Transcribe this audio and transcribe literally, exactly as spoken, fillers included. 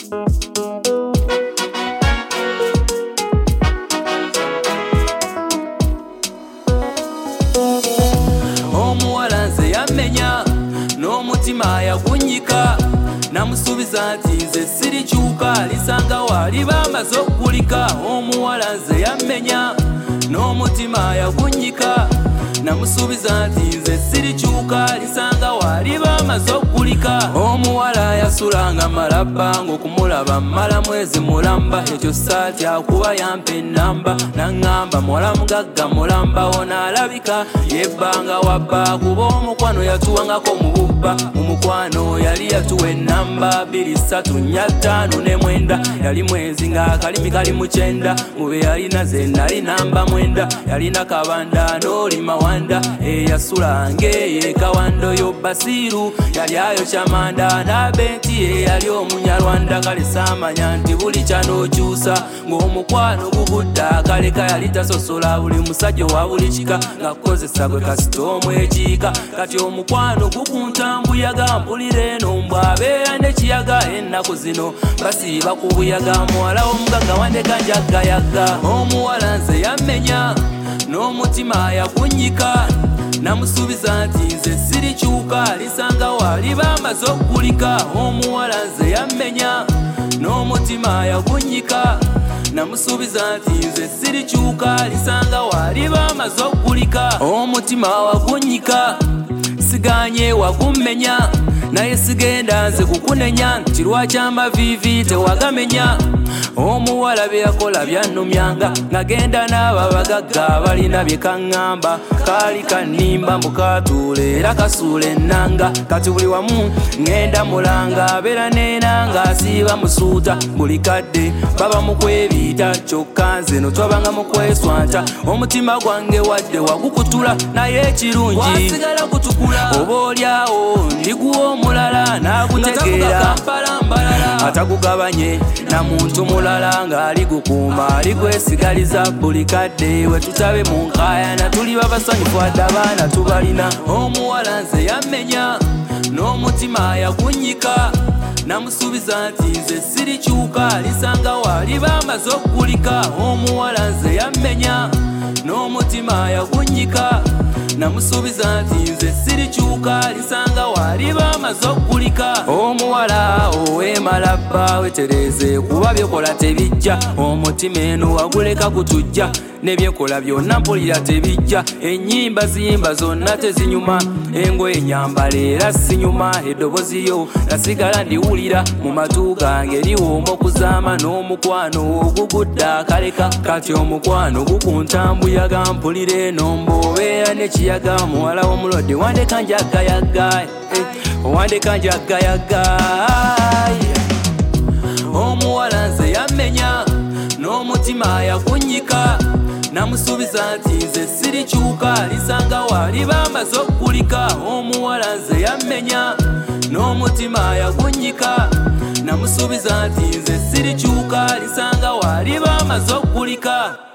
Omuwala nze yamenya n'omutima yagunyika namusuubiza nti nze sirikyuka lisanga wali bamaze okugulika. Omuwala nze yamenya n'omutima yagunyika namusuubiza nti nze sirikyuka lisanga wali bamaze okugulika. Omuwala yasulanga malaba ng'okumulaba mmala mwezi mulamba ekyo saati akuba yampa ennamba naŋŋamba muwala mugagga mulamba ona alabika yebbanga wabba kuba omukwano yatuwangako mu bubba. Omukwano yali yatuwa ennamba bbiri ssatu nnya ttaano ne mwenda yali mwezi ng'akalimi kali mu kyenda mube yalina ze nali namba mwenda yalina kabanda n'olima wanda eyasulange eyekawando yo Basiru yali ayo kyamanda n'abenti ye yali omunyarwanda kale saamanya nti buli kyanokyusa ng'omukwano gugudda akaleka yali tasosola buli musajja wa buli kika ng'akozesa gwe kasitoomu ekiika kati omukwano gukuntambuyaga mpulira eno mbw abeera ne kiyaga ennaku zino basiiba ku buyaga muwala w'omugagga wandeka njaggayaga. Omuwala nze yamenya n'omutima yagunyika namusuubiza nti nze sirikyuka lisanga wali bamaze okugulika. Omuwala nze yamenya n'omutima yagunyika namusuubiza nti nze sirikyuka lisanga wali bamaze okugulika. Omutima wagunyika siganye wagumenya naye sigenda nze kukunenya nti lwaki amaviivi tewagamenya. Omuwala bye yakola byannumyanga ngagenda n'abo abagagga abalina bye kaŋŋamba kaali kannimba mukatuula era kasuula ennanga kati buli wamu ŋŋenda mulanga abeera n'enanga asiiba musuuta buli kadde baba mu kwebiita kyokka nze no twabanga mu kweswanta. Omutima gwange wadde wagukutula naye ekirungi wasigala kutukula oba olyawo ndiguwa omulala n'agutegeera atagugabanye na muntu mulala ng'ali gukuuma aligwesigaliza buli kadde we tutabe mu nkaayana tuli babasanyufu adde abaana tubalina. Omuwala nze yamenya n'omutima yagunyika namusuubiza nti nze sirikyuka lisanga wali bamaze okugulika. Omuwala nze yamenya n'omutima yagunyika namusuubiza nti nze sirikyuka lisanga wali bamaze okugulika. Omuwala oweemalabba wetereze kuba byekola tebijja omutima eno waguleka kutujja nebyekola byonna mpulira tebijja. Ennyimba ziyimba zonna tezinyuma engoye nyambala era sinyuma eddoboozi yo nasigala ndiwulira mu matu gange liwooma okuzaama n'omukwano ogugudda akaleka kati omukwano gukuntambuyaga mpulira eno mbobeera ne kiyaga muwala w'omulodde wandeka njaggayaga wandeka njaggayaga. Omuwala nze yamenya n'omutima yagunyika namusuubiza nti nze sirikyuka lisanga wali bamaze okugulika. Omuwala nze yamenya n'omutima yagunyika namusuubiza nti nze sirikyuka lisanga wali bamaze okugulika.